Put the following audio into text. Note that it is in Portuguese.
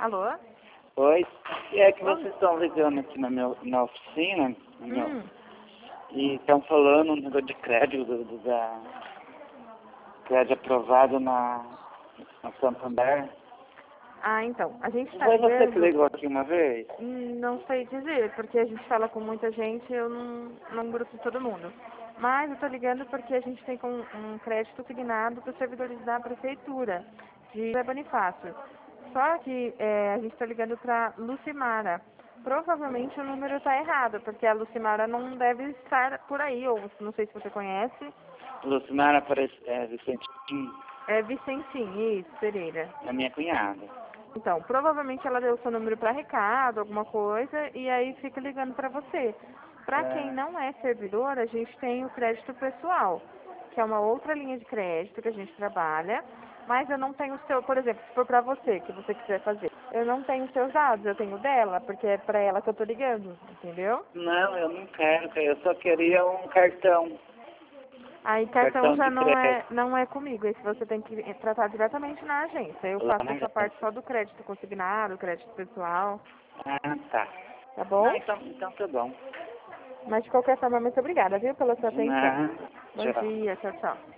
Alô? Oi, é que vocês estão ligando aqui na oficina e estão falando um negócio de crédito, da crédito aprovado na Santander. Ah, então, a gente está Foi você que ligando... ligou aqui uma vez? Não sei dizer, porque a gente fala com muita gente, eu não grupo todo mundo. Mas eu estou ligando porque a gente tem um crédito signado para os servidores da prefeitura, de José Bonifácio. Só que a gente está ligando para Lucimara. Provavelmente o número está errado, porque a Lucimara não deve estar por aí, ou não sei se você conhece. Lucimara Vicentinho, É Vicentim, isso, Pereira. é minha cunhada. Então, provavelmente ela deu o seu número para recado, alguma coisa, e aí fica ligando para você. Para quem não é servidor, a gente tem o crédito pessoal, que é uma outra linha de crédito que a gente trabalha, mas eu não tenho o seu, por exemplo, se for para você, que você quiser fazer, eu não tenho os seus dados, eu tenho dela, porque é para ela que eu tô ligando, entendeu? Não, eu não quero, eu só queria um cartão. Aí cartão já De crédito. não é comigo, esse você tem que tratar diretamente na agência. Eu Lá faço na essa agência. parte só do crédito consignado, crédito pessoal, Ah, tá. tá Não, bom? então tá bom. Mas de qualquer forma, muito obrigada, viu, pela sua De atenção. nada. Bom Tchau. dia, tchau, tchau.